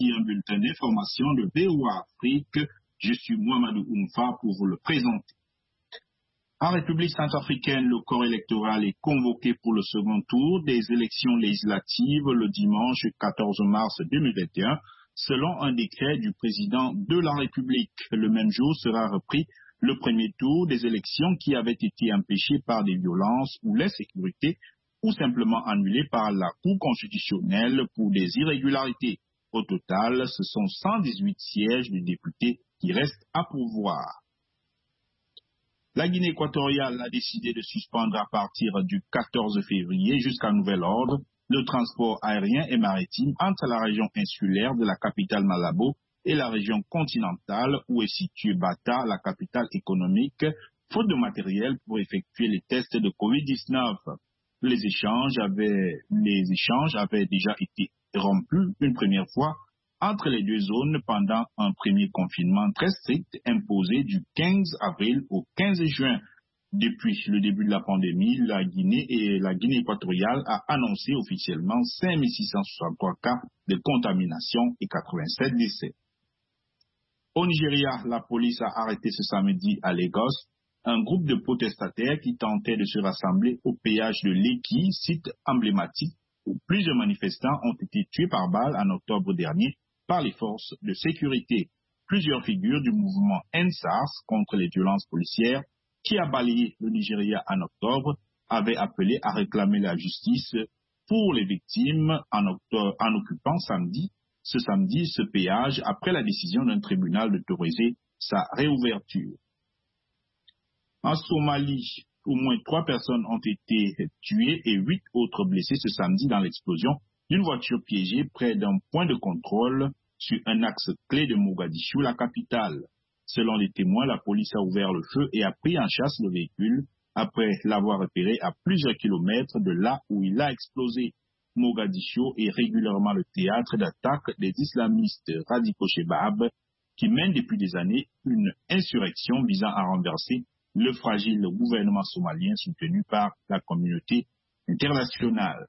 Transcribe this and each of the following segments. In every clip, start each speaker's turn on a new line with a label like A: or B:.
A: Un bulletin d'information de VOA Afrique. Je suis Mohamedou Oumfa pour vous le présenter. En République centrafricaine, le corps électoral est convoqué pour le second tour des élections législatives le dimanche 14 mars 2021, selon un décret du président de la République. Le même jour sera repris le premier tour des élections qui avaient été empêchées par des violences ou l'insécurité, ou simplement annulées par la Cour constitutionnelle pour des irrégularités. Au total, ce sont 118 sièges de députés qui restent à pourvoir. La Guinée équatoriale a décidé de suspendre à partir du 14 février jusqu'à nouvel ordre le transport aérien et maritime entre la région insulaire de la capitale Malabo et la région continentale où est située Bata, la capitale économique, faute de matériel pour effectuer les tests de Covid-19. Les échanges avaient déjà été rompus une première fois entre les deux zones pendant un premier confinement très strict imposé du 15 avril au 15 juin. Depuis le début de la pandémie, la Guinée équatoriale a annoncé officiellement 5663 cas de contamination et 87 décès. Au Nigeria, la police a arrêté ce samedi à Lagos un groupe de protestataires qui tentaient de se rassembler au péage de Lekki, site emblématique où plusieurs manifestants ont été tués par balle en octobre dernier par les forces de sécurité. Plusieurs figures du mouvement EndSARS contre les violences policières qui a balayé le Nigeria en octobre avaient appelé à réclamer la justice pour les victimes en occupant ce péage après la décision d'un tribunal d'autoriser sa réouverture. En Somalie, au moins 3 personnes ont été tuées et 8 autres blessées ce samedi dans l'explosion d'une voiture piégée près d'un point de contrôle sur un axe clé de Mogadiscio, la capitale. Selon les témoins, la police a ouvert le feu et a pris en chasse le véhicule après l'avoir repéré à plusieurs kilomètres de là où il a explosé. Mogadiscio est régulièrement le théâtre d'attaques des islamistes radicaux Shebab qui mènent depuis des années une insurrection visant à renverser le fragile gouvernement somalien soutenu par la communauté internationale.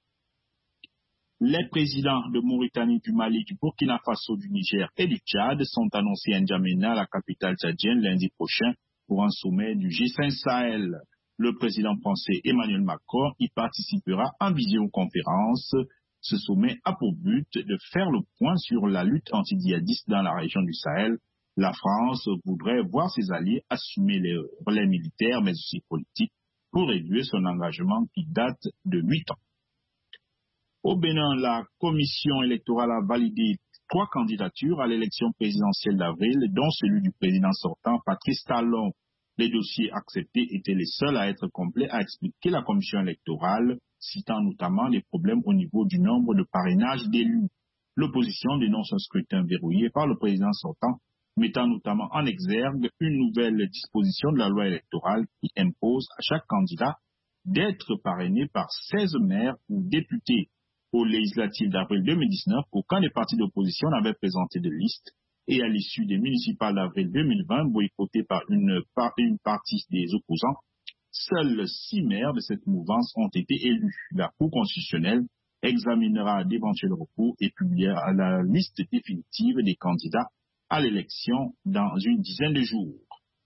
A: Les présidents de Mauritanie, du Mali, du Burkina Faso, du Niger et du Tchad sont annoncés à N'Djamena, la capitale tchadienne, lundi prochain pour un sommet du G5 Sahel. Le président français Emmanuel Macron y participera en visioconférence. Ce sommet a pour but de faire le point sur la lutte antidjihadiste dans la région du Sahel. La France voudrait voir ses alliés assumer les relais militaires mais aussi politiques pour réduire son engagement qui date de 8 ans. Au Bénin, la commission électorale a validé 3 candidatures à l'élection présidentielle d'avril, dont celui du président sortant, Patrice Talon. Les dossiers acceptés étaient les seuls à être complets, a expliqué la commission électorale, citant notamment les problèmes au niveau du nombre de parrainages d'élus. L'opposition dénonce un scrutin verrouillé par le président sortant, mettant notamment en exergue une nouvelle disposition de la loi électorale qui impose à chaque candidat d'être parrainé par 16 maires ou députés. Aux législatives d'avril 2019, aucun des partis d'opposition n'avait présenté de liste et à l'issue des municipales d'avril 2020, boycottées par une partie des opposants, seuls 6 maires de cette mouvance ont été élus. La Cour constitutionnelle examinera d'éventuels recours et publiera la liste définitive des candidats à l'élection dans une dizaine de jours.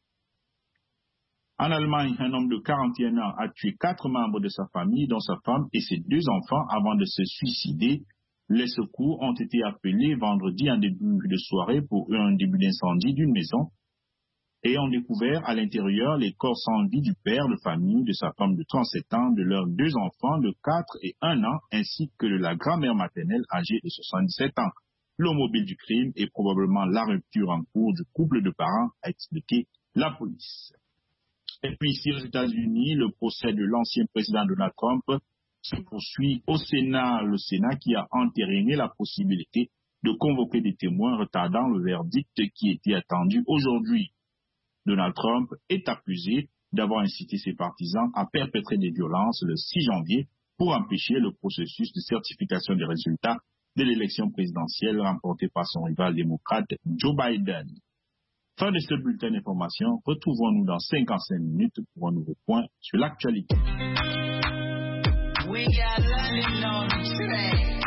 A: En Allemagne, un homme de 41 ans a tué 4 membres de sa famille, dont sa femme et ses 2 enfants, avant de se suicider. Les secours ont été appelés vendredi en début de soirée pour un début d'incendie d'une maison et ont découvert à l'intérieur les corps sans vie du père de famille, de sa femme de 37 ans, de leurs 2 enfants de 4 et 1 an, ainsi que de la grand-mère maternelle âgée de 77 ans. Le mobile du crime est probablement la rupture en cours du couple de parents, a expliqué la police. Et puis ici aux États-Unis, le procès de l'ancien président Donald Trump se poursuit au Sénat. Le Sénat qui a entériné la possibilité de convoquer des témoins retardant le verdict qui était attendu aujourd'hui. Donald Trump est accusé d'avoir incité ses partisans à perpétrer des violences le 6 janvier pour empêcher le processus de certification des résultats de l'élection présidentielle remportée par son rival démocrate Joe Biden. Fin de ce bulletin d'information. Retrouvons-nous dans 55 minutes pour un nouveau point sur l'actualité. We got London on the train.